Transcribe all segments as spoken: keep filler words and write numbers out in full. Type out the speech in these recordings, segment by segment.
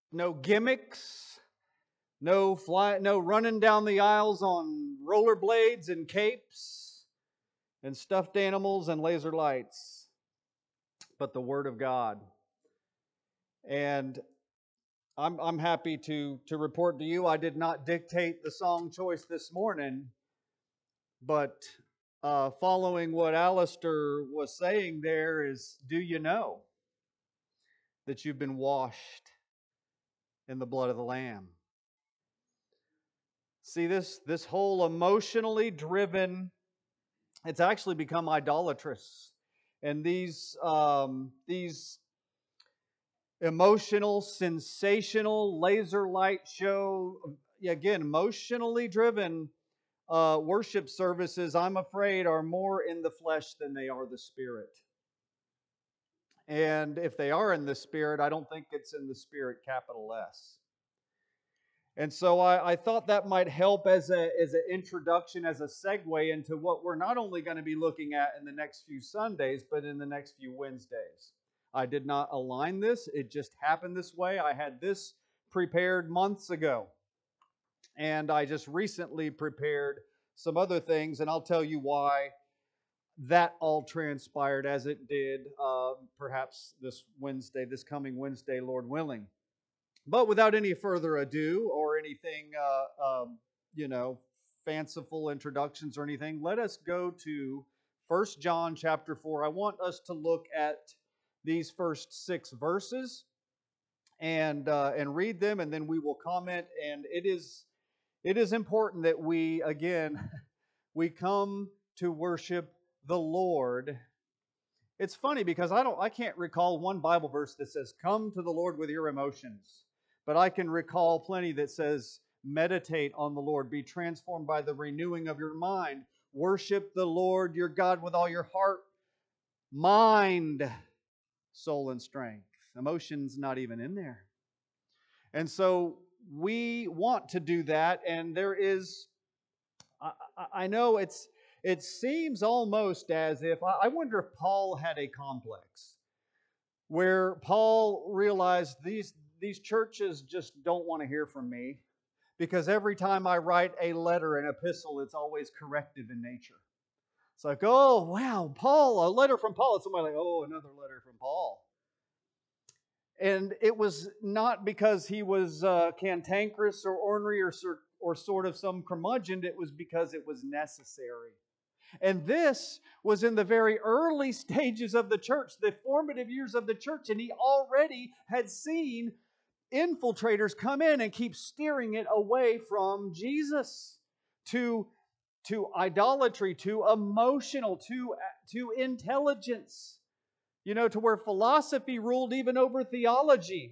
no gimmicks, no fly, no running down the aisles on rollerblades and capes and stuffed animals and laser lights, but the Word of God. And I'm, I'm happy to, to report to you, I did not dictate the song choice this morning, but uh, following what Alistair was saying there is, do you know that you've been washed in the blood of the Lamb? See, this, this whole emotionally driven, it's actually become idolatrous. And these, um, these emotional, sensational, laser light show, again, emotionally driven uh, worship services, I'm afraid, are more in the flesh than they are the spirit. And if they are in the spirit, I don't think it's in the spirit, capital S. And so I, I thought that might help as a as an introduction, as a segue into what we're not only going to be looking at in the next few Sundays, but in the next few Wednesdays. I did not align this. It just happened this way. I had this prepared months ago. And I just recently prepared some other things, and I'll tell you why that all transpired as it did, uh, perhaps this Wednesday, this coming Wednesday, Lord willing. But without any further ado or anything, uh, um, you know, fanciful introductions or anything, let us go to First John chapter four. I want us to look at these first six verses and uh, and read them, and then we will comment. And it is it is important that we again we come to worship the Lord. It's funny because I don't I can't recall one Bible verse that says come to the Lord with your emotions. But I can recall plenty that says meditate on the Lord, be transformed by the renewing of your mind, worship the Lord your God with all your heart, mind, soul and strength. Emotions not even in there. And so we want to do that, and there is I, I know it's it seems almost as if I wonder if Paul had a complex where Paul realized these these churches just don't want to hear from me because every time I write a letter, an epistle, it's always corrective in nature. It's like, oh wow, Paul, a letter from Paul. It's somebody like, oh, another letter from Paul. And it was not because he was uh, cantankerous or ornery or, or sort of some curmudgeon. It was because it was necessary. And this was in the very early stages of the church, the formative years of the church. And he already had seen infiltrators come in and keep steering it away from Jesus to, to idolatry, to emotional, to, to intelligence. You know, to where philosophy ruled even over theology.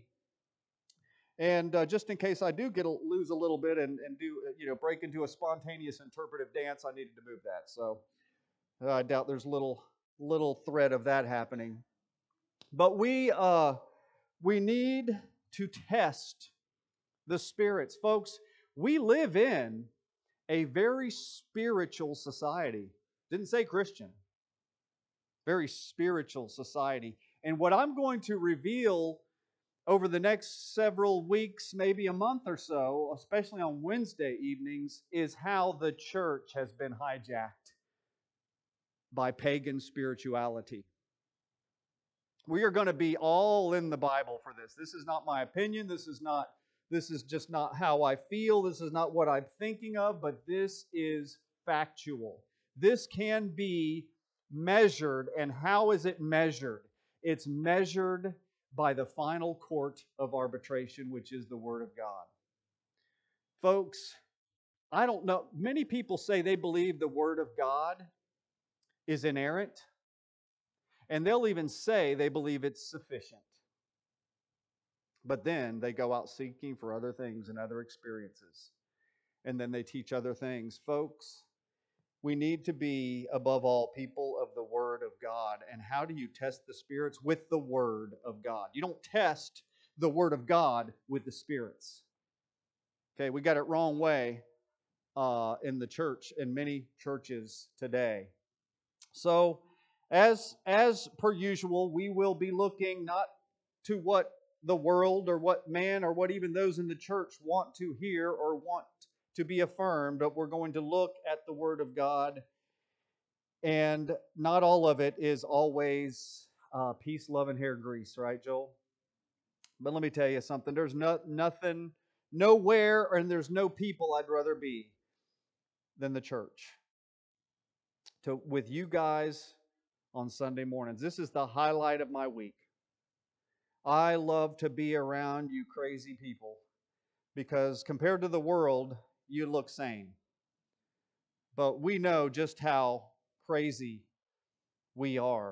And uh, just in case I do get a, lose a little bit and, and do, you know, break into a spontaneous interpretive dance, I needed to move that. So uh, I doubt there's little little thread of that happening. But we uh, we need to test the spirits, folks. We live in a very spiritual society. Didn't say Christian. Very spiritual society. And what I'm going to reveal over the next several weeks, maybe a month or so, especially on Wednesday evenings, is how the church has been hijacked by pagan spirituality. We are going to be all in the Bible for this. This is not my opinion. This is not this is just not how I feel. This is not what I'm thinking of, but this is factual. This can be measured, and how is it measured? It's measured by the final court of arbitration, which is the Word of God. Folks, I don't know. Many people say they believe the Word of God is inerrant, and they'll even say they believe it's sufficient. But then they go out seeking for other things and other experiences. And then they teach other things. Folks, we need to be, above all, people of the Word of God. And how do you test the spirits? With the Word of God. You don't test the Word of God with the spirits. Okay, we got it wrong way uh, in the church, in many churches today. So, as, as per usual, we will be looking not to what the world or what man or what even those in the church want to hear or want to be affirmed, but we're going to look at the Word of God. And not all of it is always uh, peace, love, and hair grease, right, Joel? But let me tell you something. There's no, nothing, nowhere, and there's no people I'd rather be than the church. To, with you guys on Sunday mornings. This is the highlight of my week. I love to be around you crazy people because compared to the world, you look sane. But we know just how crazy we are.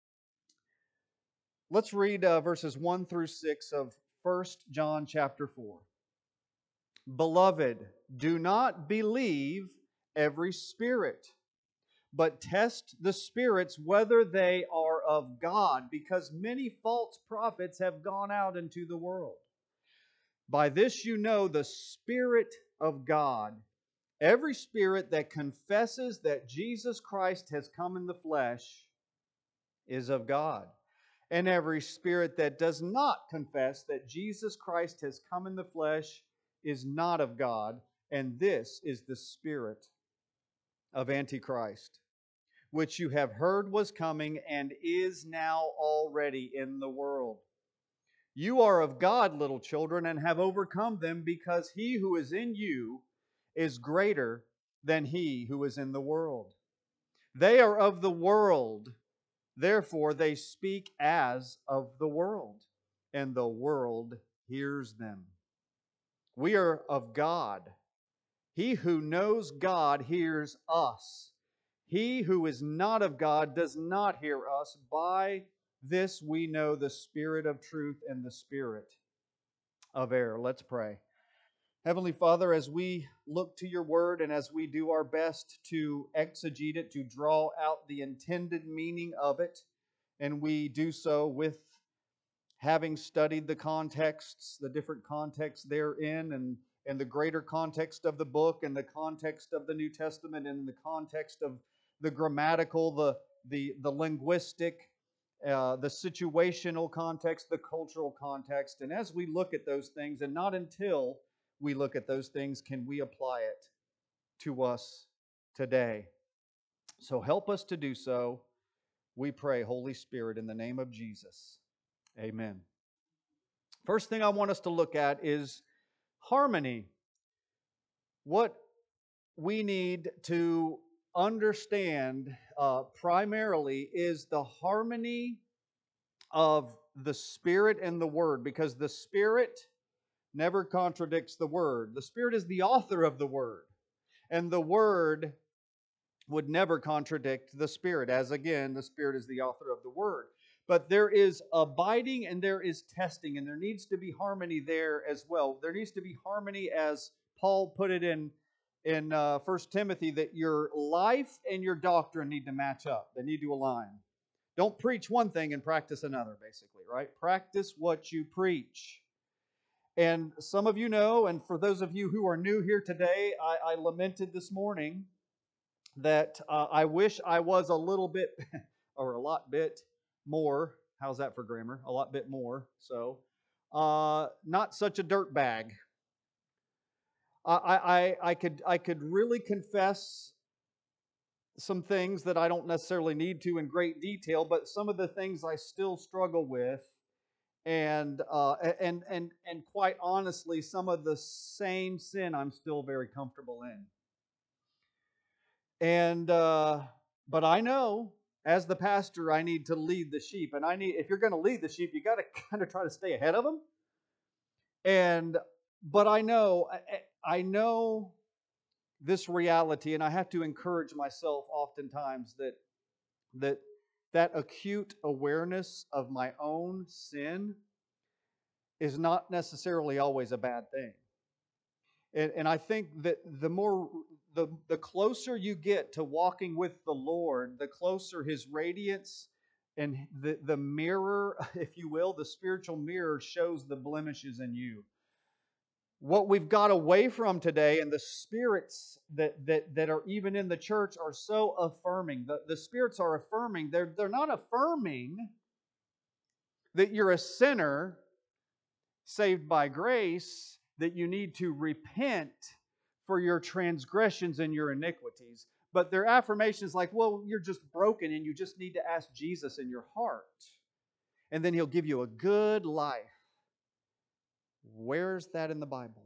Let's read uh, verses one through six of First John chapter four. Beloved, do not believe every spirit, but test the spirits whether they are of God, because many false prophets have gone out into the world. By this you know the Spirit of God. Every spirit that confesses that Jesus Christ has come in the flesh is of God. And every spirit that does not confess that Jesus Christ has come in the flesh is not of God. And this is the spirit of Antichrist, which you have heard was coming and is now already in the world. You are of God, little children, and have overcome them, because he who is in you is greater than he who is in the world. They are of the world, therefore they speak as of the world, and the world hears them. We are of God. He who knows God hears us. He who is not of God does not hear us. By this we know the spirit of truth and the spirit of error. Let's pray. Heavenly Father, as we look to your word and as we do our best to exegete it, to draw out the intended meaning of it, and we do so with having studied the contexts, the different contexts therein, and, and the greater context of the book, and the context of the New Testament, and the context of the grammatical, the, the, the linguistic, uh, the situational context, the cultural context. And as we look at those things, and not until we look at those things can we apply it to us today. So help us to do so. We pray, Holy Spirit, in the name of Jesus. Amen. First thing I want us to look at is harmony. What we need to understand uh, primarily is the harmony of the Spirit and the Word, because the Spirit never contradicts the Word. The Spirit is the author of the Word, and the Word would never contradict the Spirit, as again, the Spirit is the author of the Word. But there is abiding and there is testing, and there needs to be harmony there as well. There needs to be harmony, as Paul put it in, in uh, First Timothy, that your life and your doctrine need to match up. They need to align. Don't preach one thing and practice another, basically, right? Practice what you preach. And some of you know, and for those of you who are new here today, I, I lamented this morning that uh, I wish I was a little bit, or a lot bit more, how's that for grammar? A lot bit more, so, uh, not such a dirt bag. I, I, I, could, I could really confess some things that I don't necessarily need to in great detail, but some of the things I still struggle with, and uh, and and and quite honestly, some of the same sin I'm still very comfortable in. And uh, but I know, as the pastor, I need to lead the sheep, and I need if you're going to lead the sheep, you got to kind of try to stay ahead of them. And but I know I, I know this reality, and I have to encourage myself oftentimes that that that acute awareness of my own sin is not necessarily always a bad thing. And, and I think that the more, the, the closer you get to walking with the Lord, the closer His radiance and the, the mirror, if you will, the spiritual mirror shows the blemishes in you. What we've got away from today, and the spirits that, that, that are even in the church are so affirming. The, the spirits are affirming. They're, they're not affirming that you're a sinner. saved by grace, that you need to repent for your transgressions and your iniquities. But their affirmation is like, well, you're just broken and you just need to ask Jesus in your heart. And then He'll give you a good life. Where's that in the Bible?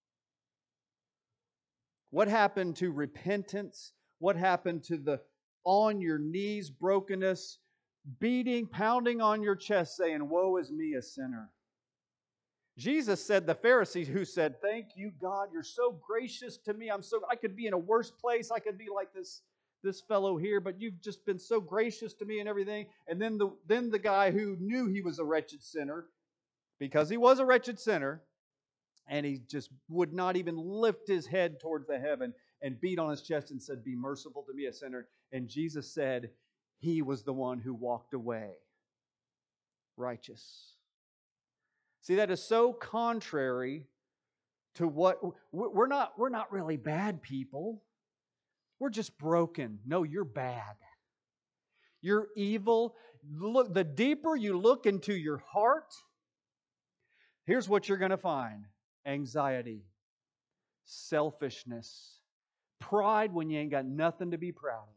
What happened to repentance? What happened to the on your knees brokenness, beating, pounding on your chest, saying, woe is me, a sinner? Jesus said, the Pharisees who said, thank you, God, you're so gracious to me. I'm so I could be in a worse place. I could be like this, this fellow here, but you've just been so gracious to me and everything. And then the then the guy who knew he was a wretched sinner, because he was a wretched sinner, and he just would not even lift his head towards the heaven and beat on his chest and said, be merciful to me, a sinner. And Jesus said he was the one who walked away righteous. See, that is so contrary to what we're not. We're not really bad people. We're just broken. No, you're bad. You're evil. Look, the deeper you look into your heart, here's what you're going to find: anxiety, selfishness, pride when you ain't got nothing to be proud of.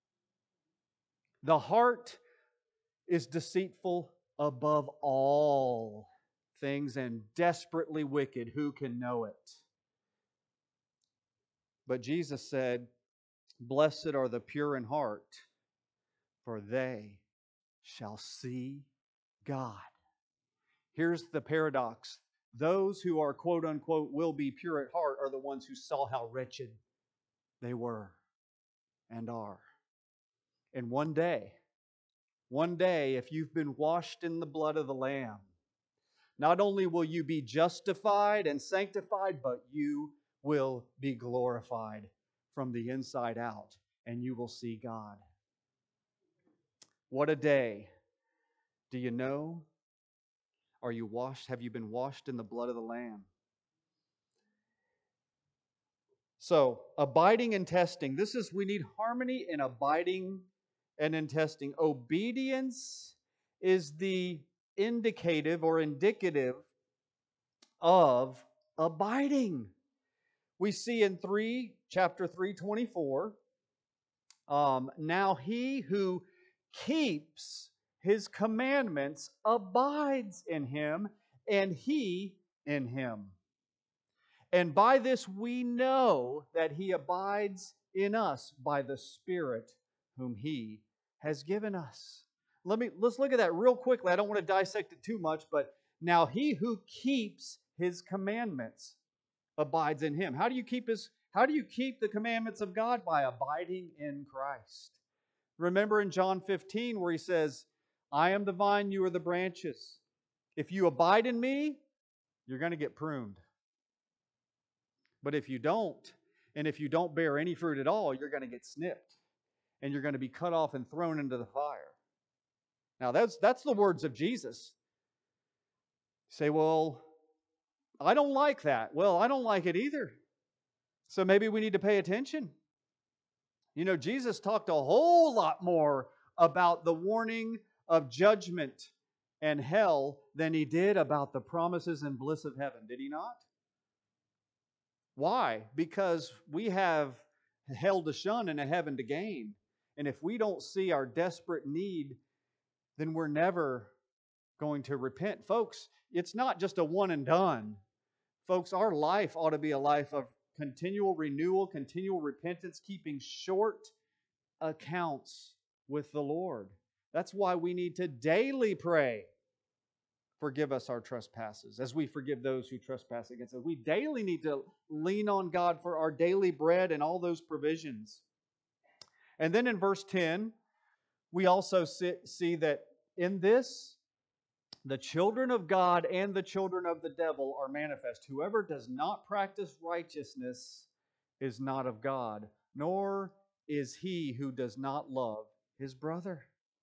The heart is deceitful above all things and desperately wicked. Who can know it? But Jesus said, blessed are the pure in heart, for they shall see God. Here's the paradox. Those who are, quote unquote, will be pure at heart are the ones who saw how wretched they were and are. And one day, one day, if you've been washed in the blood of the Lamb, not only will you be justified and sanctified, but you will be glorified from the inside out, and you will see God. What a day. Do you know? Are you washed? Have you been washed in the blood of the Lamb? So, abiding and testing. This is, we need harmony in abiding and in testing. Obedience is the indicative or indicative of abiding. We see in three, chapter three twenty-four, um, now he who keeps his commandments abides in him, and he in him. And by this we know that he abides in us by the Spirit whom he has given us. Let me, let's look at that real quickly. I don't want to dissect it too much, but now he who keeps his commandments abides in him. How do you keep his, how do you keep the commandments of God? By abiding in Christ. Remember in John fifteen where he says, I am the vine, you are the branches. If you abide in me, you're going to get pruned. But if you don't, and if you don't bear any fruit at all, you're going to get snipped. And you're going to be cut off and thrown into the fire. Now, that's, that's the words of Jesus. You say, well, I don't like that. Well, I don't like it either. So maybe we need to pay attention. You know, Jesus talked a whole lot more about the warning of judgment and hell than he did about the promises and bliss of heaven. Did he not? Why? Because we have hell to shun and a heaven to gain. And if we don't see our desperate need, then we're never going to repent. Folks, it's not just a one and done. Folks, our life ought to be a life of continual renewal, continual repentance, keeping short accounts with the Lord. That's why we need to daily pray, forgive us our trespasses, as we forgive those who trespass against us. We daily need to lean on God for our daily bread and all those provisions. And then in verse ten, we also see that in this, the children of God and the children of the devil are manifest. Whoever does not practice righteousness is not of God, nor is he who does not love his brother.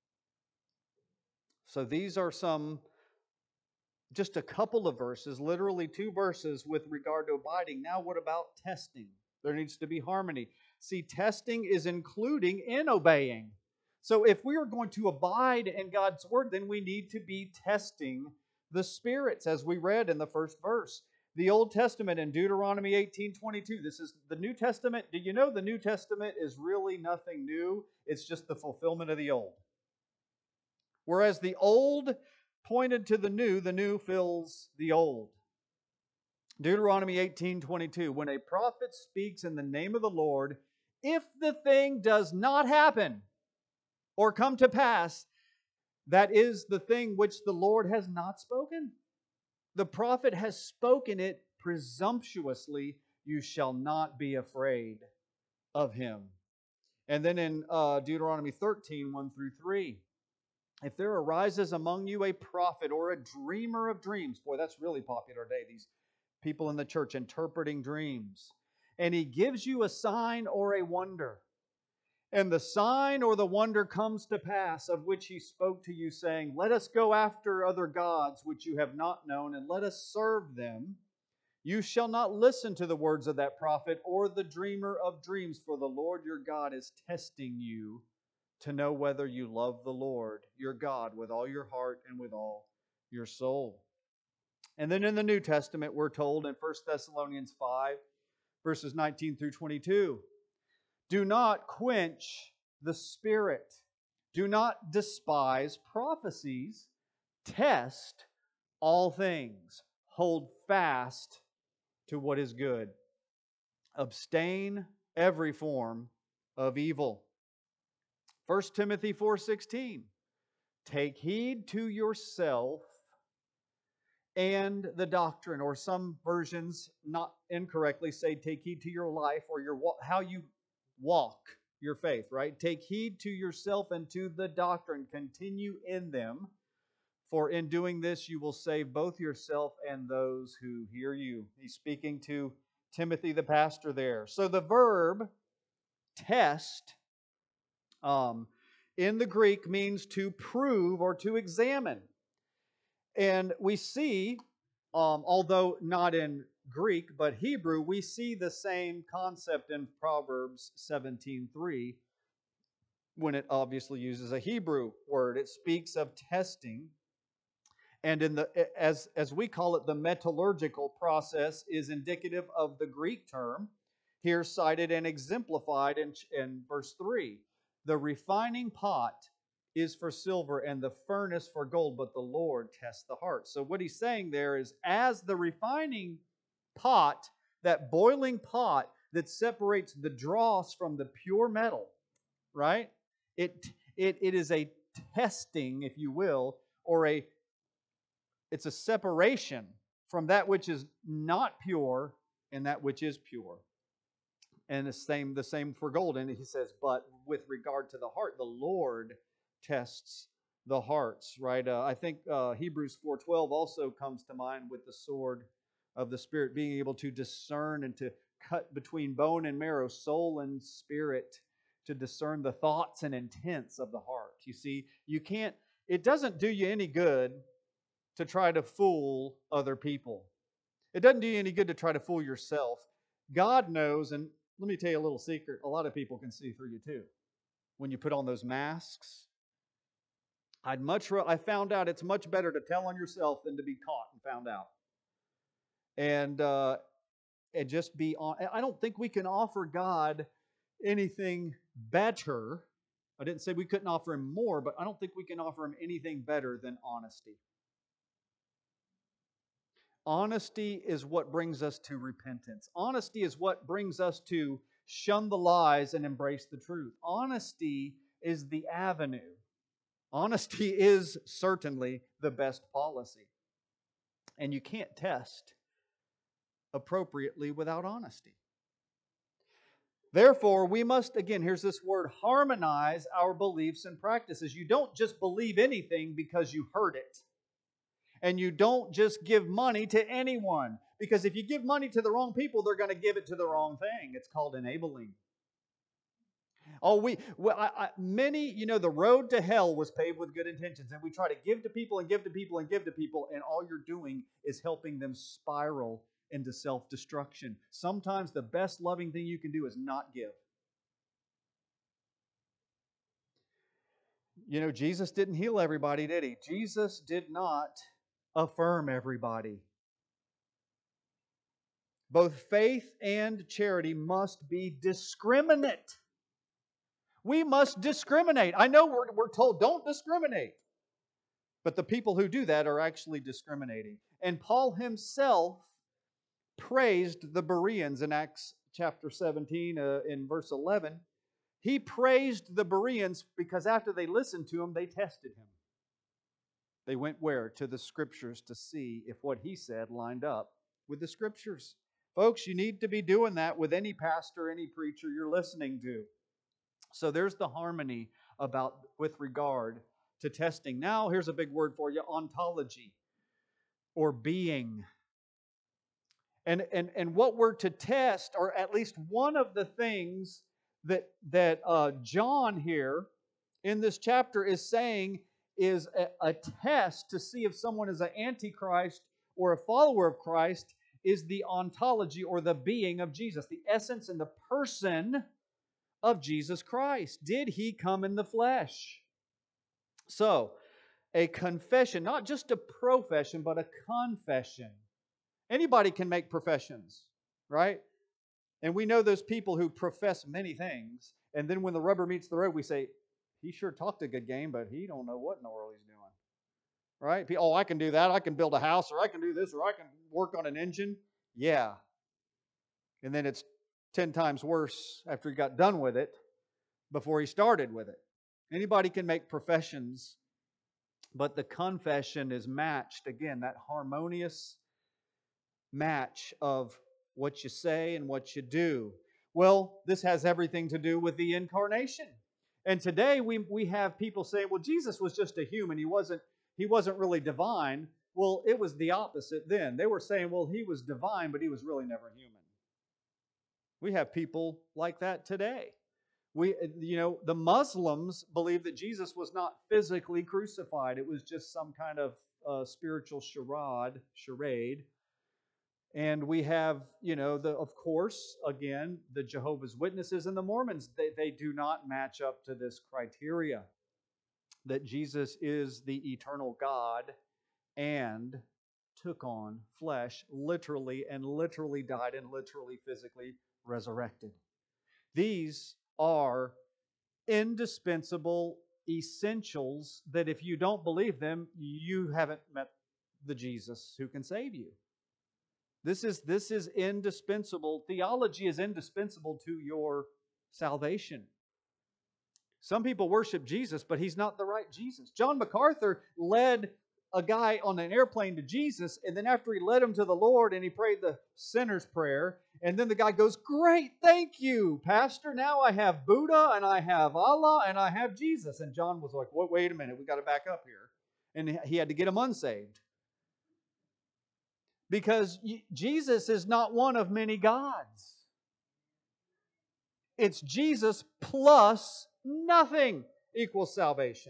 So these are some, just a couple of verses, literally two verses with regard to abiding. Now what about testing? There needs to be harmony. See, testing is including in obeying. So if we are going to abide in God's word, then we need to be testing the spirits, as we read in the first verse. The Old Testament in Deuteronomy eighteen twenty-two. This is the New Testament. Do you know the New Testament is really nothing new? It's just the fulfillment of the Old. Whereas the Old pointed to the New, the New fills the Old. Deuteronomy eighteen twenty-two. When a prophet speaks in the name of the Lord, if the thing does not happen or come to pass, that is the thing which the Lord has not spoken. The prophet has spoken it presumptuously. You shall not be afraid of him. And then in uh, Deuteronomy thirteen, one through three. If there arises among you a prophet or a dreamer of dreams, boy, that's really popular today, these people in the church interpreting dreams, and he gives you a sign or a wonder, and the sign or the wonder comes to pass of which he spoke to you, saying, let us go after other gods which you have not known, and let us serve them. You shall not listen to the words of that prophet or the dreamer of dreams, for the Lord your God is testing you to know whether you love the Lord your God with all your heart and with all your soul. And then in the New Testament, we're told in First Thessalonians five, verses nineteen through twenty-two, do not quench the Spirit. Do not despise prophecies. Test all things. Hold fast to what is good. Abstain every form of evil. First Timothy four sixteen. Take heed to yourself and the doctrine, or some versions, not incorrectly, say take heed to your life or your how you walk your faith, right? Take heed to yourself and to the doctrine. Continue in them, for in doing this you will save both yourself and those who hear you. He's speaking to Timothy the pastor there. So the verb test um, in the Greek means to prove or to examine. And we see, um, although not in Greek, but Hebrew, we see the same concept in Proverbs seventeen three when it obviously uses a Hebrew word. It speaks of testing. And in the as, as we call it, the metallurgical process is indicative of the Greek term, here cited and exemplified in, in verse three. The refining pot is for silver and the furnace for gold, but the Lord tests the heart. So what he's saying there is, as the refining pot, that boiling pot that separates the dross from the pure metal, right? It, it, it is a testing, if you will, or a it's a separation from that which is not pure and that which is pure. And the same, the same for gold. And he says, but with regard to the heart, the Lord tests the hearts, right? Uh, I think uh, Hebrews four twelve also comes to mind with the sword of the Spirit, being able to discern and to cut between bone and marrow, soul and spirit, to discern the thoughts and intents of the heart. You see, you can't, it doesn't do you any good to try to fool other people. It doesn't do you any good to try to fool yourself. God knows, and let me tell you a little secret, a lot of people can see through you too. When you put on those masks, I'd much I found out it's much better to tell on yourself than to be caught and found out. And uh, and just be on. I don't think we can offer God anything better. I didn't say we couldn't offer Him more, but I don't think we can offer Him anything better than honesty. Honesty is what brings us to repentance. Honesty is what brings us to shun the lies and embrace the truth. Honesty is the avenue. Honesty is certainly the best policy. And you can't test appropriately without honesty. Therefore, we must, again, here's this word, harmonize our beliefs and practices. You don't just believe anything because you heard it. And you don't just give money to anyone. Because if you give money to the wrong people, they're going to give it to the wrong thing. It's called enabling. Oh, we, well, I, I, many, you know, the road to hell was paved with good intentions. And we try to give to people and give to people and give to people. And all you're doing is helping them spiral into self-destruction. Sometimes the best loving thing you can do is not give. You know, Jesus didn't heal everybody, did He? Jesus did not affirm everybody. Both faith and charity must be discriminate. We must discriminate. I know we're, we're told don't discriminate. But the people who do that are actually discriminating. And Paul himself praised the Bereans in Acts chapter seventeen, uh, in verse eleven. He praised the Bereans because after they listened to him, they tested him. They went where? To the Scriptures to see if what he said lined up with the Scriptures. Folks, you need to be doing that with any pastor, any preacher you're listening to. So there's the harmony about with regard to testing. Now, here's a big word for you, ontology, or being. And, and, and what we're to test, or at least one of the things that, that uh, John here in this chapter is saying is a, a test to see if someone is an antichrist or a follower of Christ, is the ontology or the being of Jesus, the essence and the person of Jesus Christ. Did He come in the flesh? So, a confession, not just a profession, but a confession. Anybody can make professions, right? And we know those people who profess many things, and then when the rubber meets the road, we say, he sure talked a good game, but he don't know what in the world he's doing. Right? Oh, I can do that. I can build a house, or I can do this, or I can work on an engine. Yeah. And then it's ten times worse after he got done with it before he started with it. Anybody can make professions, but the confession is matched, again, that harmonious match of what you say and what you do. Well, this has everything to do with the incarnation. And today we, we have people saying, well, Jesus was just a human. He wasn't, he wasn't really divine. Well, it was the opposite then. They were saying, well, he was divine, but he was really never human. We have people like that today. We, you know, the Muslims believe that Jesus was not physically crucified. It was just some kind of uh, spiritual charade, charade. And we have, you know, the of course, again, the Jehovah's Witnesses and the Mormons, they, they do not match up to this criteria that Jesus is the eternal God and took on flesh literally and literally died and literally physically resurrected. These are indispensable essentials that if you don't believe them, you haven't met the Jesus who can save you. This is, this is indispensable. Theology is indispensable to your salvation. Some people worship Jesus, but He's not the right Jesus. John MacArthur led a guy on an airplane to Jesus, and then after he led him to the Lord and he prayed the sinner's prayer, and then the guy goes, great, thank you, Pastor. Now I have Buddha, and I have Allah, and I have Jesus. And John was like, wait, wait a minute, we got to back up here. And he had to get him unsaved. Because Jesus is not one of many gods. It's Jesus plus nothing equals salvation.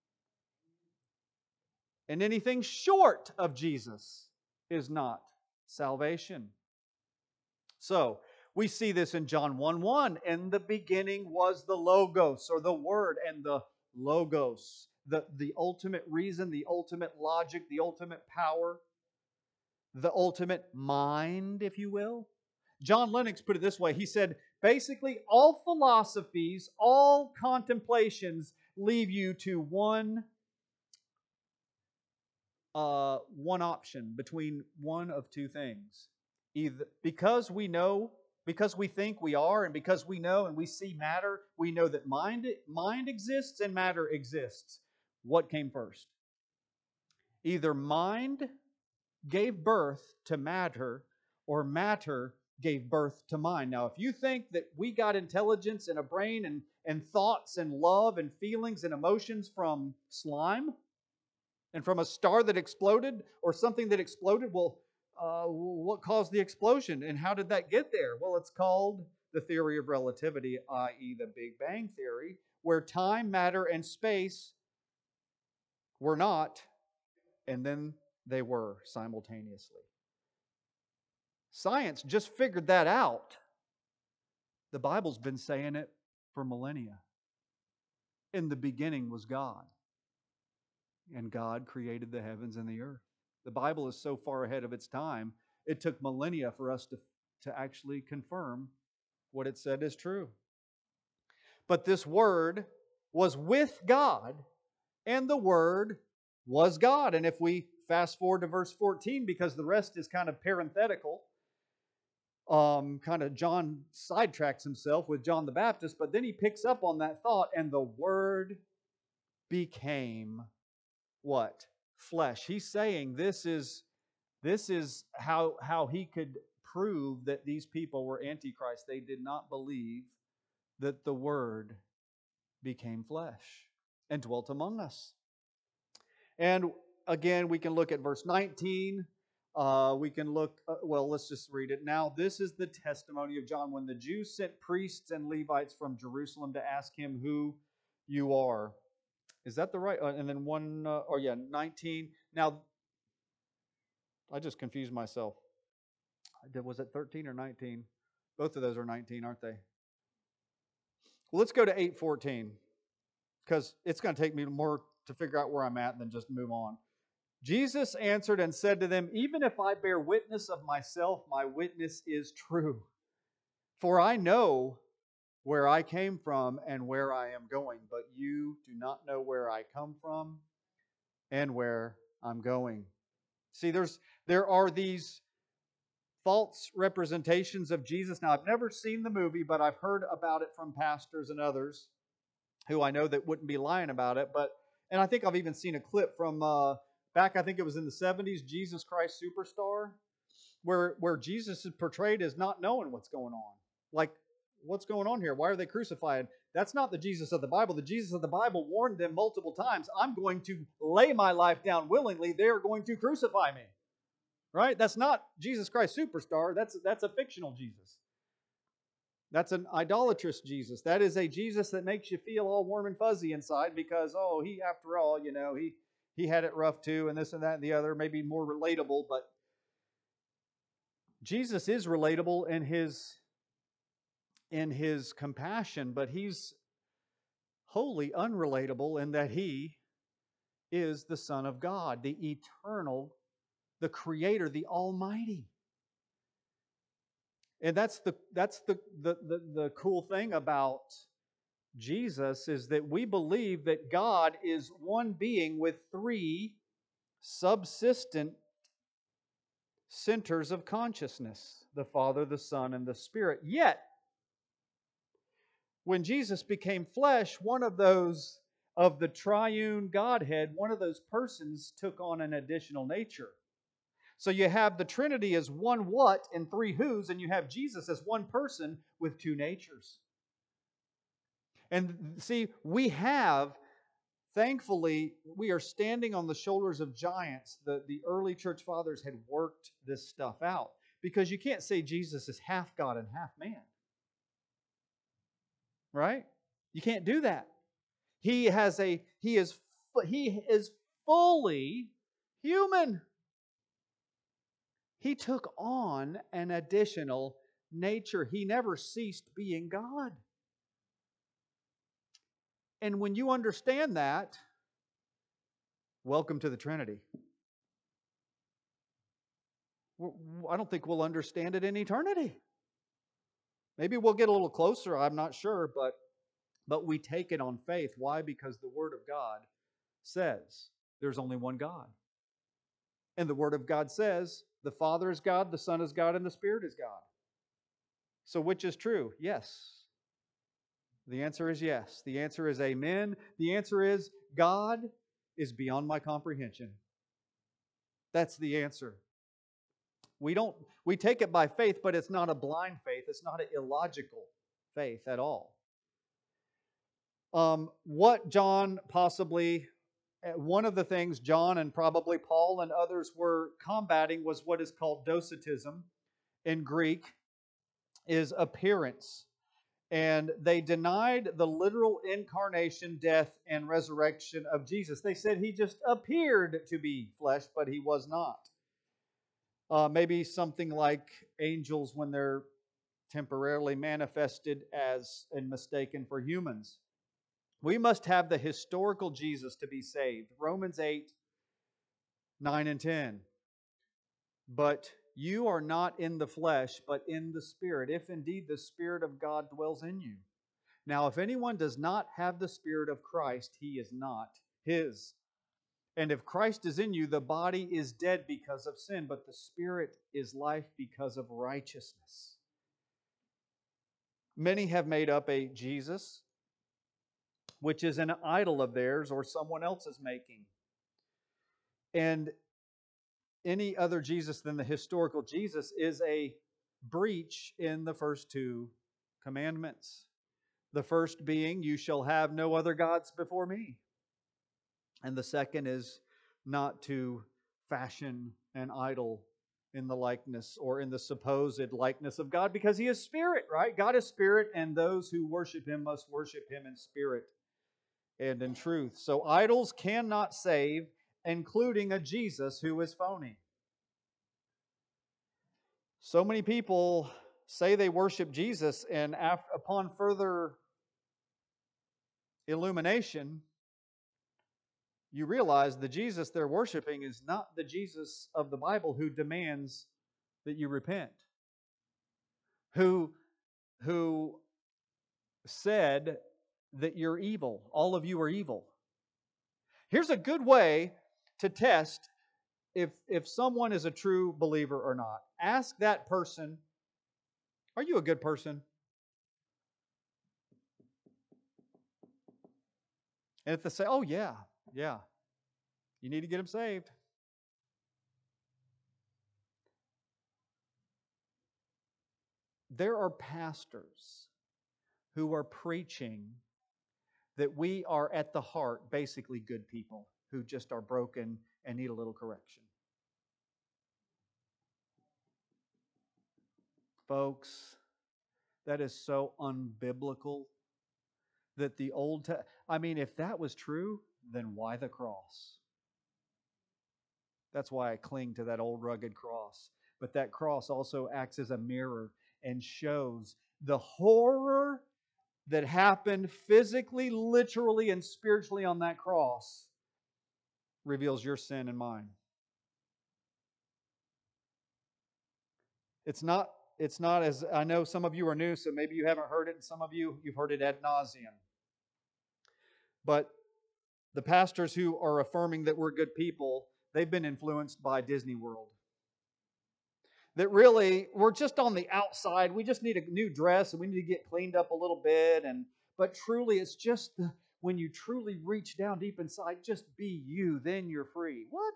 And anything short of Jesus is not salvation. So, we see this in John one one. In the beginning was the Logos, or the Word, and the Logos. The, the ultimate reason, the ultimate logic, the ultimate power, the ultimate mind, if you will. John Lennox put it this way. He said, basically, all philosophies, all contemplations leave you to one, uh, one option between one of two things. Either because we know, because we think we are, and because we know and we see matter, we know that mind, mind exists and matter exists. What came first? Either mind gave birth to matter, or matter gave birth to mind. Now, if you think that we got intelligence and a brain and, and thoughts and love and feelings and emotions from slime and from a star that exploded or something that exploded, well, uh, what caused the explosion and how did that get there? Well, it's called the theory of relativity, that is the Big Bang Theory, where time, matter, and space were not, and then they were simultaneously. Science just figured that out. The Bible's been saying it for millennia. In the beginning was God, and God created the heavens and the earth. The Bible is so far ahead of its time, it took millennia for us to, to actually confirm what it said is true. But this Word was with God, and the Word was God. And if we fast forward to verse fourteen, because the rest is kind of parenthetical, um, kind of John sidetracks himself with John the Baptist, but then he picks up on that thought, and the Word became what? Flesh. He's saying this is this is how how he could prove that these people were antichrist. They did not believe that the Word became flesh and dwelt among us. And again, we can look at verse nineteen. Uh, we can look, uh, well, let's just read it. Now, this is the testimony of John when the Jews sent priests and Levites from Jerusalem to ask him who you are. Is that the right? Uh, and then one, uh, or yeah, nineteen. Now, I just confused myself. Was it thirteen or nineteen? Both of those are nineteen, aren't they? Well, let's go to eight fourteen, because it's going to take me more to figure out where I'm at than just move on. Jesus answered and said to them, even if I bear witness of myself, my witness is true. For I know where I came from and where I am going, but you do not know where I come from and where I'm going. See, there's there are these false representations of Jesus. Now, I've never seen the movie, but I've heard about it from pastors and others who I know that wouldn't be lying about it. But and I think I've even seen a clip from uh, back, I think it was in the seventies, Jesus Christ Superstar, where where Jesus is portrayed as not knowing what's going on. Like, what's going on here? Why are they crucified? That's not the Jesus of the Bible. The Jesus of the Bible warned them multiple times, I'm going to lay my life down willingly. They're going to crucify me. Right? That's not Jesus Christ Superstar. That's, that's a fictional Jesus. That's an idolatrous Jesus. That is a Jesus that makes you feel all warm and fuzzy inside because, oh, he, after all, you know, he, he had it rough too, and this and that and the other, maybe more relatable, but Jesus is relatable in his, in his compassion, but he's wholly unrelatable in that he is the Son of God, the eternal, the Creator, the Almighty. And that's the that's the, the, the, the cool thing about Jesus is that we believe that God is one being with three subsistent centers of consciousness, the Father, the Son, and the Spirit. Yet, when Jesus became flesh, one of those of the triune Godhead, one of those persons took on an additional nature. So you have the Trinity as one what and three whos, and you have Jesus as one person with two natures. And see, we have, thankfully, we are standing on the shoulders of giants. The, the early church fathers had worked this stuff out. Because you can't say Jesus is half God and half man. Right? You can't do that. He has a he is he is fully human. He took on an additional nature. He never ceased being God. And when you understand that, welcome to the Trinity. I don't think we'll understand it in eternity. Maybe we'll get a little closer, I'm not sure, but, but we take it on faith. Why? Because the Word of God says there's only one God. And the Word of God says the Father is God, the Son is God, and the Spirit is God. So which is true? Yes. The answer is yes. The answer is amen. The answer is God is beyond my comprehension. That's the answer. We don't we take it by faith, but it's not a blind faith. It's not an illogical faith at all. Um, what John possibly, one of the things John and probably Paul and others were combating was what is called docetism in Greek, is appearance. And they denied the literal incarnation, death, and resurrection of Jesus. They said he just appeared to be flesh, but he was not. Uh, maybe something like angels when they're temporarily manifested as and mistaken for humans. We must have the historical Jesus to be saved. Romans eight, nine, and ten. But you are not in the flesh, but in the Spirit, if indeed the Spirit of God dwells in you. Now, if anyone does not have the Spirit of Christ, he is not his. And if Christ is in you, the body is dead because of sin, but the Spirit is life because of righteousness. Many have made up a Jesus, which is an idol of theirs or someone else's making. And any other Jesus than the historical Jesus is a breach in the first two commandments. The first being, you shall have no other gods before me. And the second is not to fashion an idol in the likeness or in the supposed likeness of God, because He is spirit, right? God is spirit, and those who worship Him must worship Him in spirit and in truth. So idols cannot save, including a Jesus who is phony. So many people say they worship Jesus, and after, upon further illumination, you realize the Jesus they're worshiping is not the Jesus of the Bible who demands that you repent, who, who said that you're evil. All of you are evil. Here's a good way to test if, if someone is a true believer or not. Ask that person, are you a good person? And if they say, oh yeah, yeah, you need to get them saved. There are pastors who are preaching that we are at the heart basically good people who just are broken and need a little correction. Folks, that is so unbiblical that the Old Te- I mean, if that was true, then why the cross? That's why I cling to that old rugged cross. But that cross also acts as a mirror and shows the horror that happened physically, literally, and spiritually on that cross reveals your sin and mine. It's not, it's not as, I know some of you are new, so maybe you haven't heard it, and some of you, you've heard it ad nauseum. But the pastors who are affirming that we're good people, they've been influenced by Disney World. That really, we're just on the outside. We just need a new dress and we need to get cleaned up a little bit. And but truly, it's just the, when you truly reach down deep inside, just be you, then you're free. What?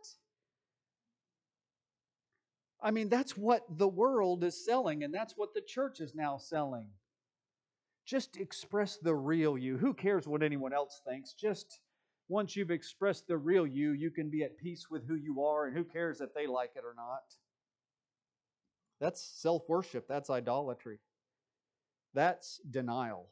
I mean, that's what the world is selling, and that's what the church is now selling. Just express the real you. Who cares what anyone else thinks? Just once you've expressed the real you, you can be at peace with who you are, and who cares if they like it or not? That's self-worship. That's idolatry. That's denial.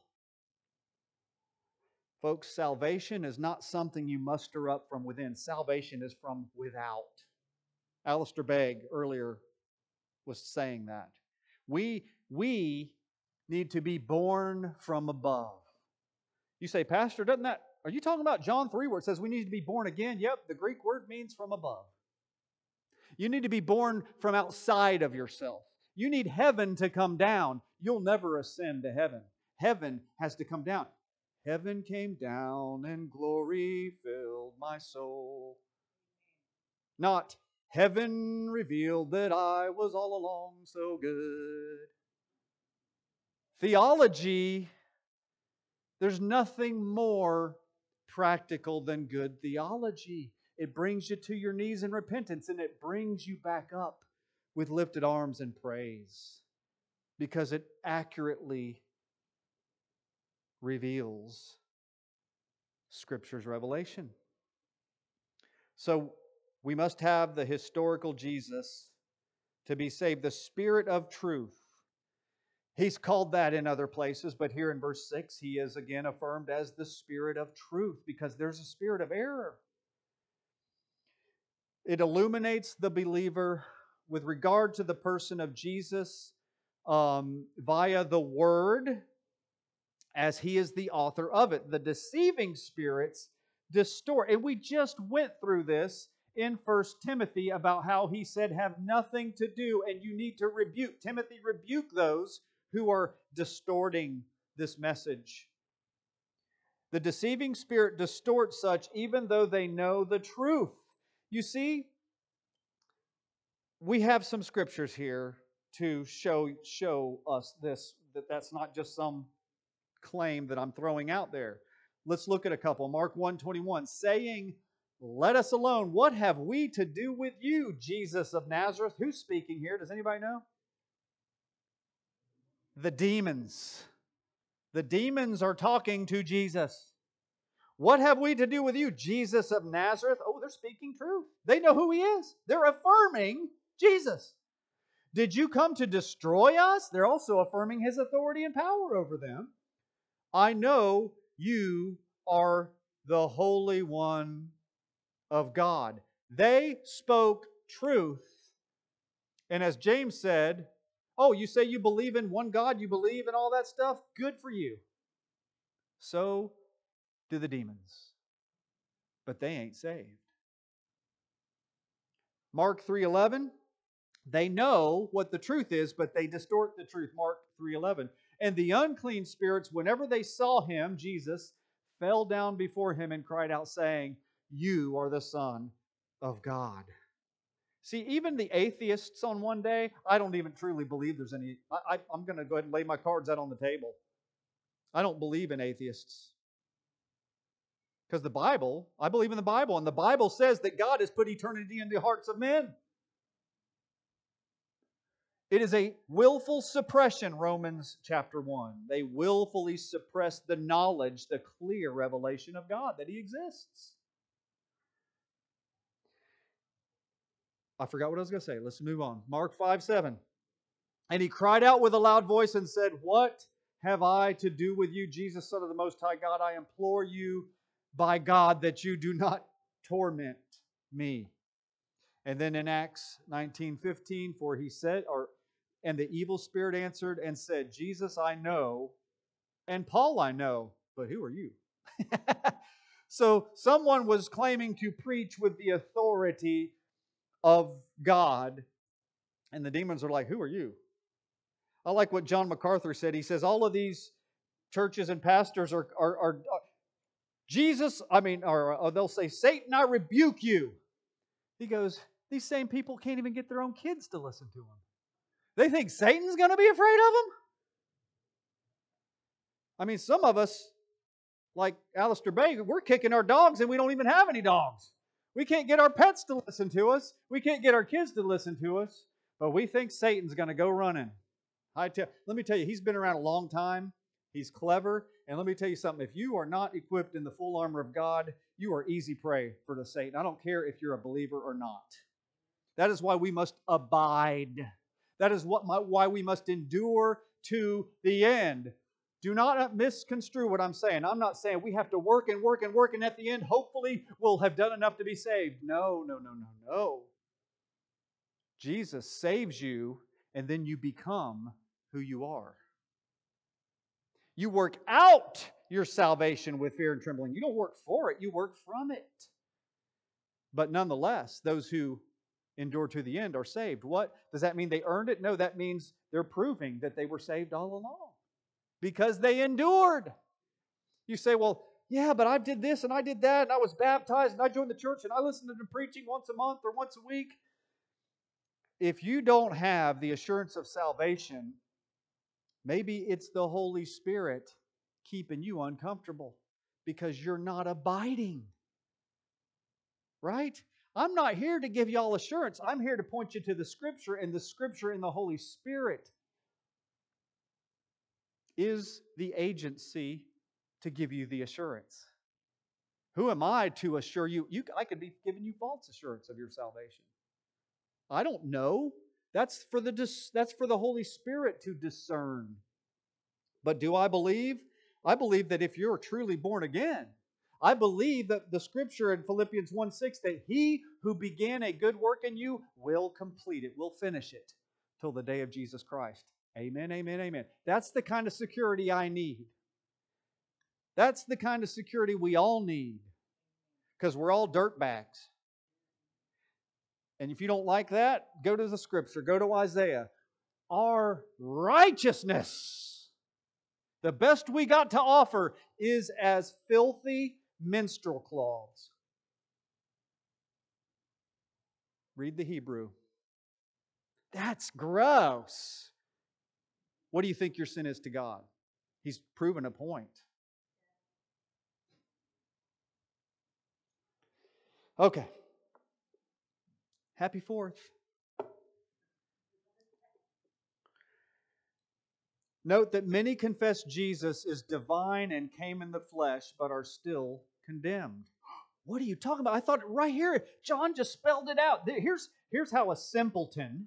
Folks, salvation is not something you muster up from within. Salvation is from without. Alistair Begg earlier was saying that. We, we need to be born from above. You say, Pastor, doesn't that, are you talking about John three where it says we need to be born again? Yep, the Greek word means from above. You need to be born from outside of yourself. You need heaven to come down. You'll never ascend to heaven. Heaven has to come down. Heaven came down and glory filled my soul. Not heaven revealed that I was all along so good. Theology, there's nothing more practical than good theology. It brings you to your knees in repentance, and it brings you back up with lifted arms and praise, because it accurately reveals Scripture's revelation. So we must have the historical Jesus to be saved, the Spirit of truth. He's called that in other places, but here in verse six, he is again affirmed as the Spirit of truth, because there's a spirit of error. It illuminates the believer with regard to the person of Jesus um, via the Word, as He is the author of it. The deceiving spirits distort. And we just went through this in First Timothy about how he said, have nothing to do, and you need to rebuke. Timothy, rebuke those who are distorting this message. The deceiving spirit distorts such even though they know the truth. You see, we have some scriptures here to show, show us this, that that's not just some claim that I'm throwing out there. Let's look at a couple. Mark one twenty-one, saying, let us alone. What have we to do with you, Jesus of Nazareth? Who's speaking here? Does anybody know? The demons. The demons are talking to Jesus. What have we to do with you, Jesus of Nazareth? Oh, they're speaking truth. They know who He is. They're affirming Jesus. Did you come to destroy us? They're also affirming His authority and power over them. I know you are the Holy One of God. They spoke truth. And as James said, oh, you say you believe in one God, you believe in all that stuff? Good for you. So do the demons. But they ain't saved. Mark three eleven, they know what the truth is, but they distort the truth. Mark three eleven. And the unclean spirits, whenever they saw Him, Jesus, fell down before Him and cried out, saying, you are the Son of God. See, even the atheists on one day, I don't even truly believe there's any. I, I, I'm going to go ahead and lay my cards out on the table. I don't believe in atheists. Because the Bible, I believe in the Bible, and the Bible says that God has put eternity in the hearts of men. It is a willful suppression, Romans chapter one. They willfully suppress the knowledge, the clear revelation of God, that He exists. I forgot what I was going to say. Let's move on. Mark five seven. And He cried out with a loud voice and said, what have I to do with you, Jesus, Son of the Most High God? I implore you by God that you do not torment me. And then in Acts nineteen fifteen, for He said, or and the evil spirit answered and said, Jesus I know, and Paul I know, but who are you? So someone was claiming to preach with the authority of God, and the demons are like, who are you? I like what John MacArthur said. He says, all of these churches and pastors are, are, are Jesus, I mean, or, or they'll say, Satan, I rebuke you. He goes, these same people can't even get their own kids to listen to them. They think Satan's going to be afraid of them? I mean, some of us, like Alistair Begg, we're kicking our dogs and we don't even have any dogs. We can't get our pets to listen to us. We can't get our kids to listen to us. But we think Satan's going to go running. I tell, let me tell you, he's been around a long time. He's clever. And let me tell you something. If you are not equipped in the full armor of God, you are easy prey for the Satan. I don't care if you're a believer or not. That is why we must abide. That is what my, why we must endure to the end. Do not misconstrue what I'm saying. I'm not saying we have to work and work and work, and at the end, hopefully, we'll have done enough to be saved. No, no, no, no, no. Jesus saves you, and then you become who you are. You work out your salvation with fear and trembling. You don't work for it, you work from it. But nonetheless, those who endure to the end are saved. What? Does that mean they earned it? No, that means they're proving that they were saved all along. Because they endured. You say, well, yeah, but I did this and I did that and I was baptized and I joined the church and I listened to them preaching once a month or once a week. If you don't have the assurance of salvation, maybe it's the Holy Spirit keeping you uncomfortable because you're not abiding. Right? I'm not here to give you all assurance. I'm here to point you to the Scripture, and the Scripture and the Holy Spirit is the agency to give you the assurance. Who am I to assure you? you? I could be giving you false assurance of your salvation. I don't know. That's for the that's for the Holy Spirit to discern. But do I believe? I believe that if you're truly born again, I believe that the Scripture in Philippians one six, that He who began a good work in you will complete it, will finish it till the day of Jesus Christ. Amen, amen, amen. That's the kind of security I need. That's the kind of security we all need. Because we're all dirtbags. And if you don't like that, go to the scripture, go to Isaiah. Our righteousness, the best we got to offer, is as filthy menstrual cloths. Read the Hebrew. That's gross. What do you think your sin is to God? He's proven a point. Okay. Happy Fourth. Note that many confess Jesus is divine and came in the flesh, but are still condemned. What are you talking about? I thought right here, John just spelled it out. Here's, here's how a simpleton,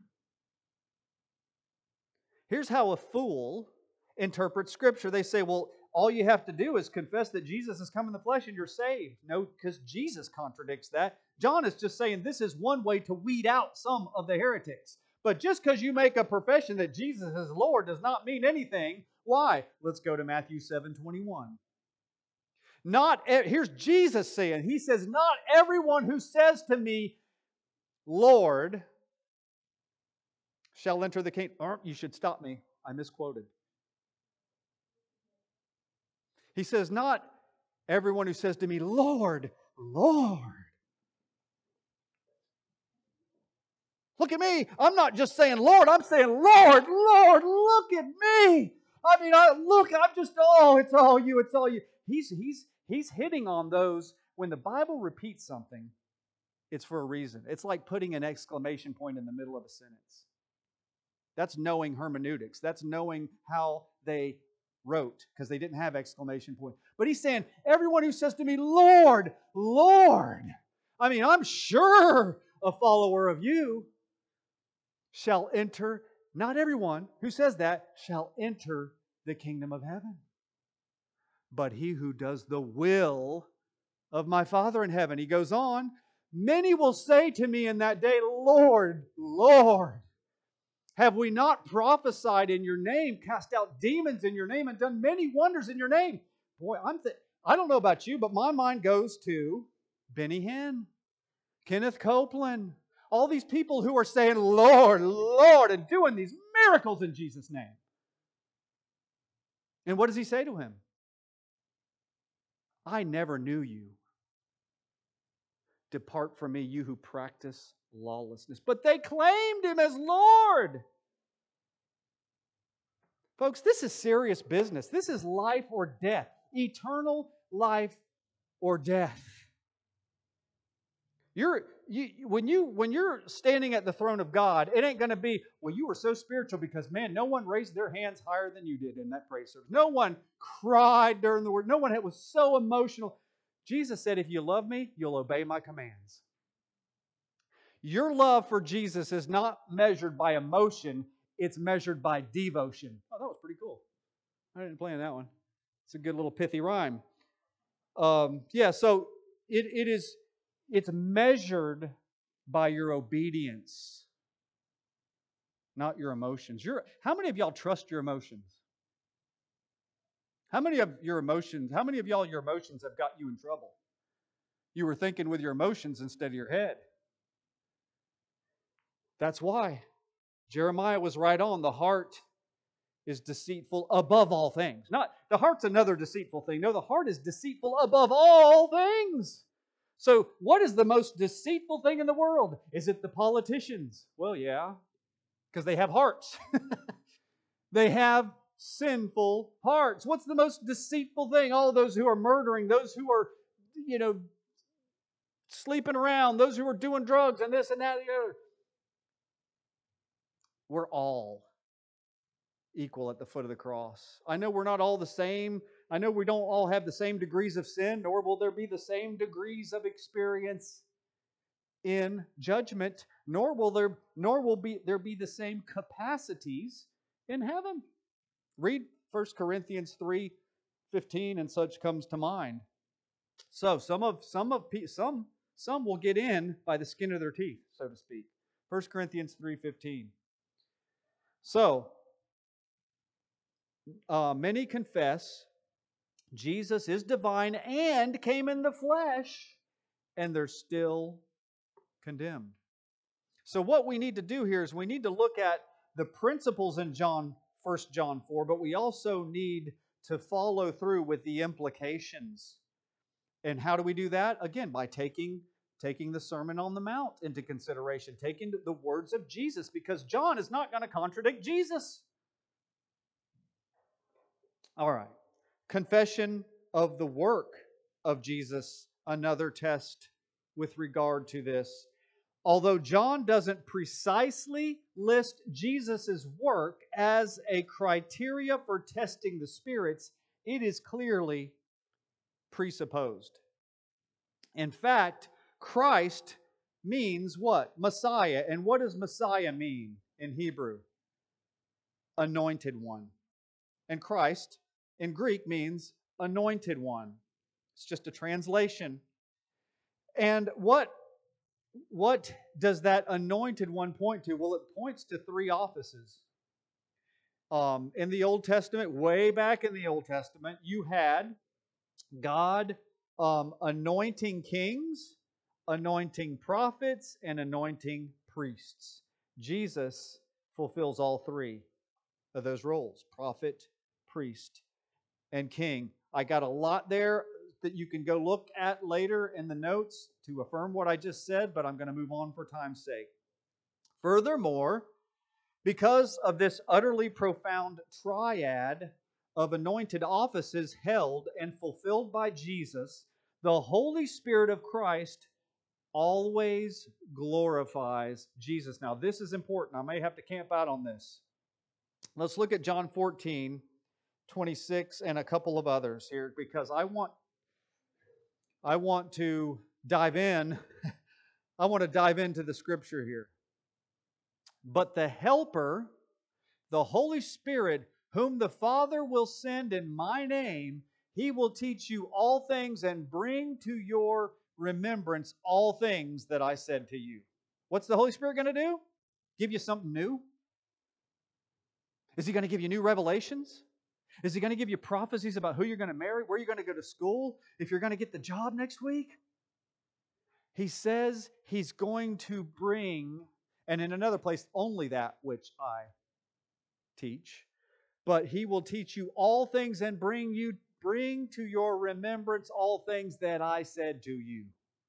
here's how a fool interprets Scripture. They say, well, all you have to do is confess that Jesus has come in the flesh and you're saved. No, because Jesus contradicts that. John is just saying this is one way to weed out some of the heretics. But just because you make a profession that Jesus is Lord does not mean anything. Why? Let's go to Matthew seven twenty-one. Not, here's Jesus saying, He says, not everyone who says to me, Lord, shall enter the kingdom. Oh, you should stop me. I misquoted. He says, not everyone who says to me, Lord, Lord. Look at me. I'm not just saying Lord. I'm saying Lord, Lord, look at me. I mean, I look, I'm just, oh, it's all you, it's all you. He's, he's, he's hitting on those. When the Bible repeats something, it's for a reason. It's like putting an exclamation point in the middle of a sentence. That's knowing hermeneutics. That's knowing how they wrote, because they didn't have exclamation point. But he's saying, everyone who says to me, Lord, Lord, I mean, I'm sure a follower of you, shall enter, not everyone who says that, shall enter the kingdom of heaven. But he who does the will of my Father in heaven. He goes on, many will say to me in that day, Lord, Lord, have we not prophesied in your name, cast out demons in your name, and done many wonders in your name? Boy, I'm th- I don't know about you, but my mind goes to Benny Hinn, Kenneth Copeland, all these people who are saying, Lord, Lord, and doing these miracles in Jesus' name. And what does he say to him? I never knew you. Depart from me, you who practice lawlessness. But they claimed him as Lord. Folks, this is serious business. This is life or death. Eternal life or death. You're, you, when, you, when you're standing at the throne of God, it ain't going to be, well, you were so spiritual because, man, no one raised their hands higher than you did in that praise service. No one cried during the word. No one was so emotional. Jesus said, if you love me, you'll obey my commands. Your love for Jesus is not measured by emotion. It's measured by devotion. Oh, that was pretty cool. I didn't plan that one. It's a good little pithy rhyme. Um, yeah, so it, it is... It's measured by your obedience, not your emotions. Your, how many of y'all trust your emotions? How many of your emotions, how many of y'all, your emotions have got you in trouble? You were thinking with your emotions instead of your head. That's why Jeremiah was right on. The heart is deceitful above all things. Not the heart's another deceitful thing. No, the heart is deceitful above all things. So, what is the most deceitful thing in the world? Is it the politicians? Well, yeah, because they have hearts. They have sinful hearts. What's the most deceitful thing? All those who are murdering, those who are, you know, sleeping around, those who are doing drugs and this and that and the other. We're all equal at the foot of the cross. I know we're not all the same. I know we don't all have the same degrees of sin, nor will there be the same degrees of experience in judgment, nor will there nor will be there be the same capacities in heaven. Read First Corinthians three fifteen and such comes to mind. So some of some of some some will get in by the skin of their teeth, so to speak. First Corinthians three fifteen. So uh, many confess Jesus is divine and came in the flesh, and they're still condemned. So what we need to do here is we need to look at the principles in John, First John four, but we also need to follow through with the implications. And how do we do that? Again, by taking, taking the Sermon on the Mount into consideration, taking the words of Jesus, because John is not going to contradict Jesus. All right. Confession of the work of Jesus, another test with regard to this. Although John doesn't precisely list Jesus' work as a criteria for testing the spirits, it is clearly presupposed. In fact, Christ means what? Messiah. And what does Messiah mean in Hebrew? Anointed one. And Christ in Greek means anointed one. It's just a translation. And what What does that anointed one point to? Well, it points to three offices. Um, in the Old Testament, way back in the Old Testament, you had God um, anointing kings, anointing prophets, and anointing priests. Jesus fulfills all three of those roles: prophet, priest, and king. I got a lot there that you can go look at later in the notes to affirm what I just said, but I'm going to move on for time's sake. Furthermore, because of this utterly profound triad of anointed offices held and fulfilled by Jesus, the Holy Spirit of Christ always glorifies Jesus. Now, this is important. I may have to camp out on this. Let's look at John fourteen, twenty-six, and a couple of others here, because I want I want to dive in. I want to dive into the scripture here. But the Helper, the Holy Spirit, whom the Father will send in my name, He will teach you all things and bring to your remembrance all things that I said to you. What's the Holy Spirit going to do? Give you something new? Is He going to give you new revelations? Is He going to give you prophecies about who you're going to marry, where you're going to go to school, if you're going to get the job next week? He says He's going to bring, and in another place, only that which I teach. But He will teach you all things and bring you bring to your remembrance all things that I said to you.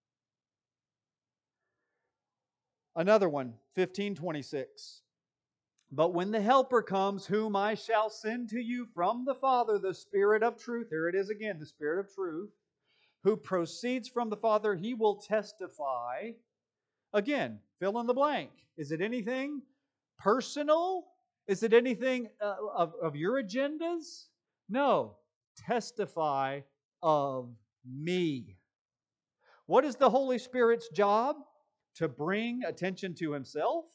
Another one, fifteen twenty-six. But when the Helper comes, whom I shall send to you from the Father, the Spirit of truth, here it is again, the Spirit of truth, who proceeds from the Father, He will testify. Again, fill in the blank. Is it anything personal? Is it anything uh, of, of your agendas? No. Testify of me. What is the Holy Spirit's job? To bring attention to Himself?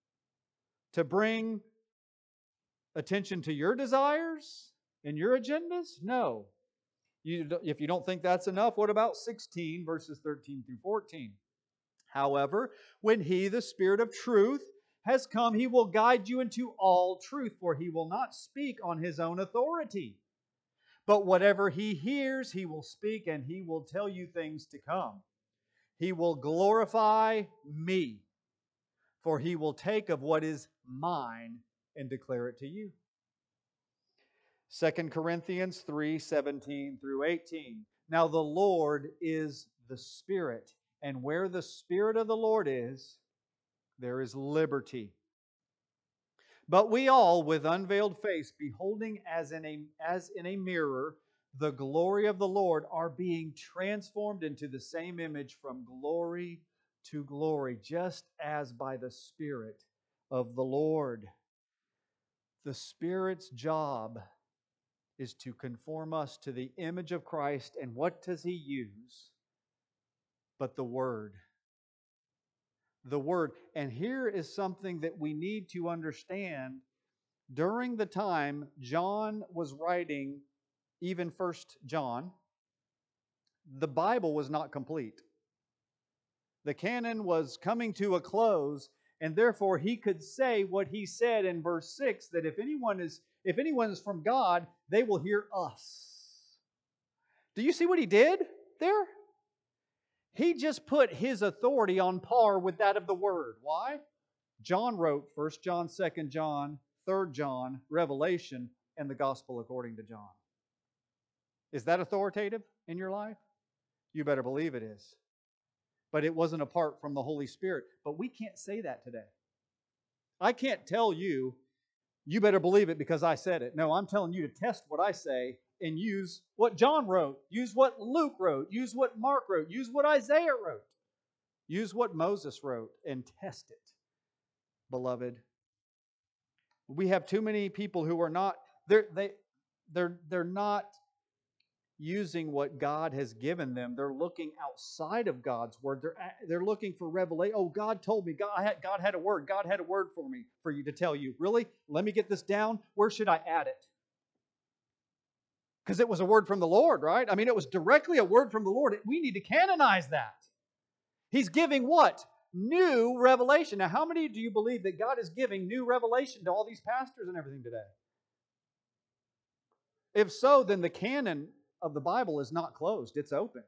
To bring attention to your desires and your agendas? No. You, if you don't think that's enough, what about sixteen, verses thirteen through fourteen? However, when He, the Spirit of truth, has come, He will guide you into all truth, for He will not speak on His own authority. But whatever He hears, He will speak, and He will tell you things to come. He will glorify me, for He will take of what is mine and declare it to you. Second Corinthians three, seventeen through eighteen. Now the Lord is the Spirit, and where the Spirit of the Lord is, there is liberty. But we all, with unveiled face, beholding as in a, as in a mirror the glory of the Lord, are being transformed into the same image from glory to glory, just as by the Spirit of the Lord. The Spirit's job is to conform us to the image of Christ. And what does He use? But the Word. The Word. And here is something that we need to understand. During the time John was writing, even First John, the Bible was not complete. The canon was coming to a close, and therefore he could say what he said in verse six, that if anyone is if anyone is from God, they will hear us. Do you see what he did there? He just put his authority on par with that of the Word. Why? John wrote First John, Second John, Third John, Revelation, and the Gospel according to John. Is that authoritative in your life? You better believe it is. But it wasn't apart from the Holy Spirit. But we can't say that today. I can't tell you, you better believe it because I said it. No, I'm telling you to test what I say and use what John wrote. Use what Luke wrote. Use what Mark wrote. Use what Isaiah wrote. Use what Moses wrote and test it, beloved. We have too many people who are not, they're, they, they're, they're not using what God has given them. They're looking outside of God's Word. They're, they're looking for revelation. Oh, God told me. God had, God had a word. God had a word for me, for you to tell you. Really? Let me get this down. Where should I add it? Because it was a word from the Lord, right? I mean, it was directly a word from the Lord. We need to canonize that. He's giving what? New revelation. Now, how many do you believe that God is giving new revelation to all these pastors and everything today? If so, then the canon of the Bible is not closed. It's open.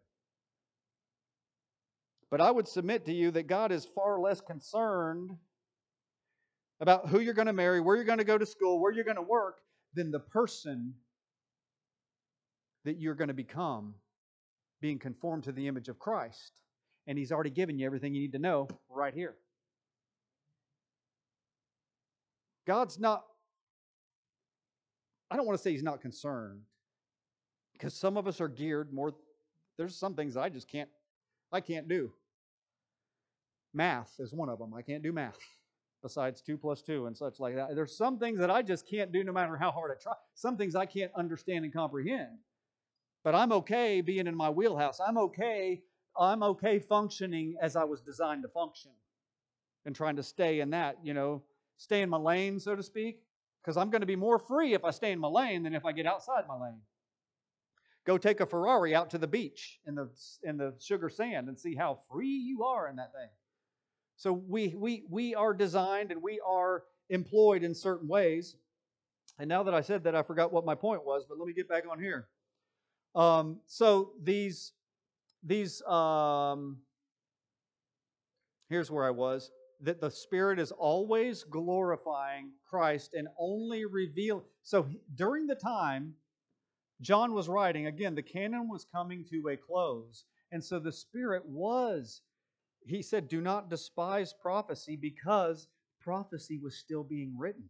But I would submit to you that God is far less concerned about who you're going to marry, where you're going to go to school, where you're going to work, than the person that you're going to become, being conformed to the image of Christ. And He's already given you everything you need to know right here. God's not, I don't want to say He's not concerned, because some of us are geared more, there's some things I just can't, I can't do. Math is one of them. I can't do math, besides two plus two and such like that. There's some things that I just can't do no matter how hard I try. Some things I can't understand and comprehend. But I'm okay being in my wheelhouse. I'm okay, I'm okay functioning as I was designed to function. And trying to stay in that, you know, stay in my lane, so to speak. Because I'm going to be more free if I stay in my lane than if I get outside my lane. Go take a Ferrari out to the beach in the in the sugar sand and see how free you are in that thing. So we we we are designed and we are employed in certain ways. And now that I said that, I forgot what my point was, but let me get back on here. Um, so these these um, here's where I was. That the Spirit is always glorifying Christ and only reveal. So during the time John was writing, again, the canon was coming to a close. And so the Spirit was, he said, do not despise prophecy, because prophecy was still being written.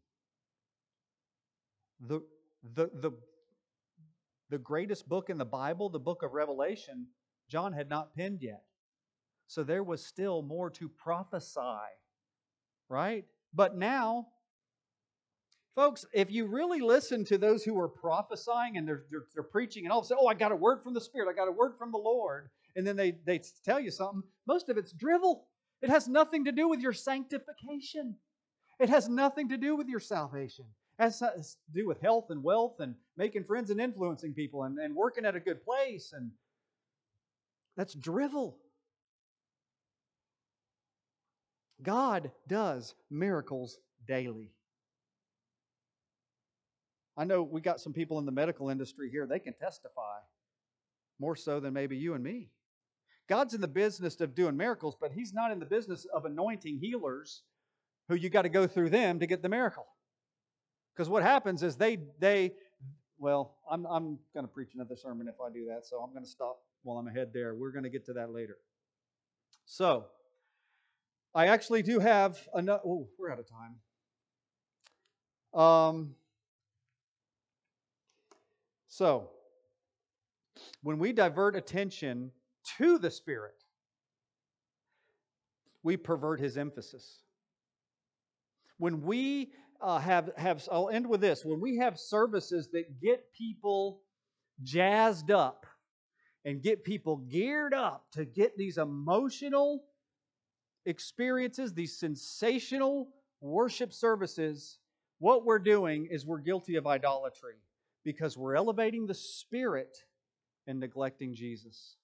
The, the, the, the greatest book in the Bible, the book of Revelation, John had not penned yet. So there was still more to prophesy. Right? But now, folks, if you really listen to those who are prophesying and they're, they're, they're preaching and all of a sudden, oh, I got a word from the Spirit, I got a word from the Lord, and then they, they tell you something, most of it's drivel. It has nothing to do with your sanctification. It has nothing to do with your salvation. It has to do with health and wealth and making friends and influencing people and, and working at a good place. And that's drivel. God does miracles daily. I know we got some people in the medical industry here. They can testify more so than maybe you and me. God's in the business of doing miracles, but He's not in the business of anointing healers who you got to go through them to get the miracle. Because what happens is they, they well, I'm, I'm going to preach another sermon if I do that, so I'm going to stop while I'm ahead there. We're going to get to that later. So, I actually do have another, oh, we're out of time. Um, so, when we divert attention to the Spirit, we pervert His emphasis. When we uh, have, have, I'll end with this, when we have services that get people jazzed up and get people geared up to get these emotional experiences, these sensational worship services, what we're doing is we're guilty of idolatry because we're elevating the Spirit and neglecting Jesus.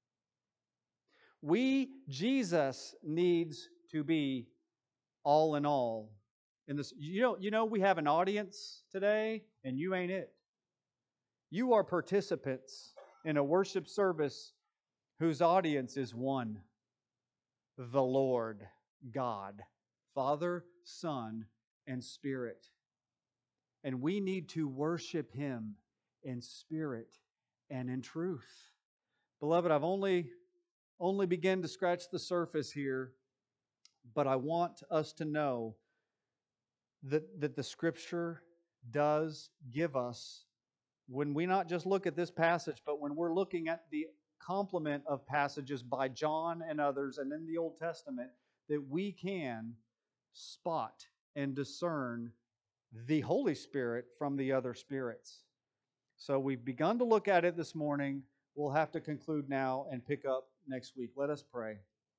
We, Jesus needs to be all in all. In this, you know, you know, we have an audience today, and you ain't it. You are participants in a worship service whose audience is one, the Lord God, Father, Son, and Spirit. And we need to worship Him in spirit and in truth. Beloved, I've only, only begun to scratch the surface here, but I want us to know that, that the Scripture does give us, when we not just look at this passage, but when we're looking at the complement of passages by John and others and in the Old Testament, that we can spot and discern the Holy Spirit from the other spirits. So we've begun to look at it this morning. We'll have to conclude now and pick up next week. Let us pray.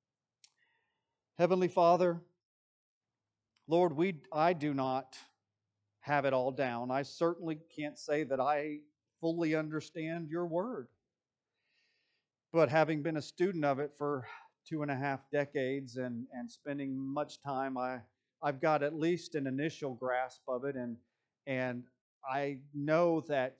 Heavenly Father, Lord, we I do not have it all down. I certainly can't say that I fully understand your word. But having been a student of it for two and a half decades and, and spending much time, I, I've got at least an initial grasp of it. And, and I know that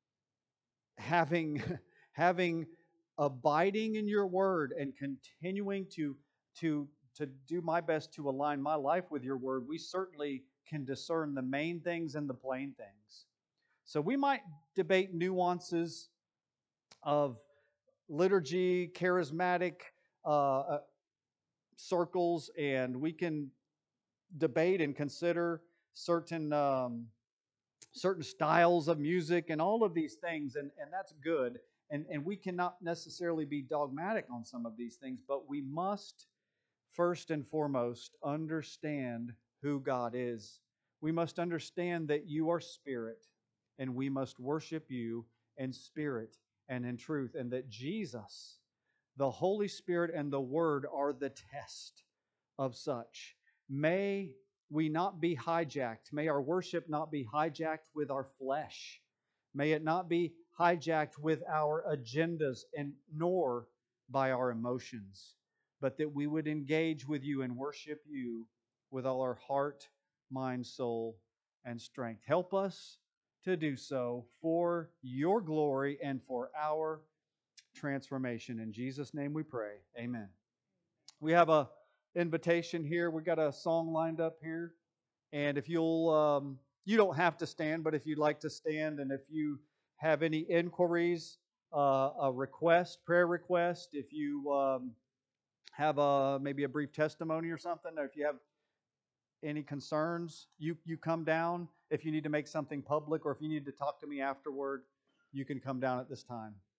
having, having abiding in your word and continuing to, to, to do my best to align my life with your word, we certainly can discern the main things and the plain things. So we might debate nuances of liturgy, charismatic uh, circles, and we can debate and consider certain um, certain styles of music and all of these things, and, and that's good. And, and we cannot necessarily be dogmatic on some of these things, but we must first and foremost understand who God is. We must understand that you are spirit, and we must worship you in spirit and in truth, and that Jesus, the Holy Spirit, and the Word are the test of such. May we not be hijacked. May our worship not be hijacked with our flesh. May it not be hijacked with our agendas, and nor by our emotions, but that we would engage with you and worship you with all our heart, mind, soul, and strength. Help us to do so for your glory and for our transformation. In Jesus' name we pray. Amen. We have a invitation here. We got a song lined up here. And if you'll, um, you don't have to stand, but if you'd like to stand, and if you have any inquiries, uh, a request, prayer request, if you um, have a maybe a brief testimony or something, or if you have any concerns, you you come down. If you need to make something public, or if you need to talk to me afterward, you can come down at this time.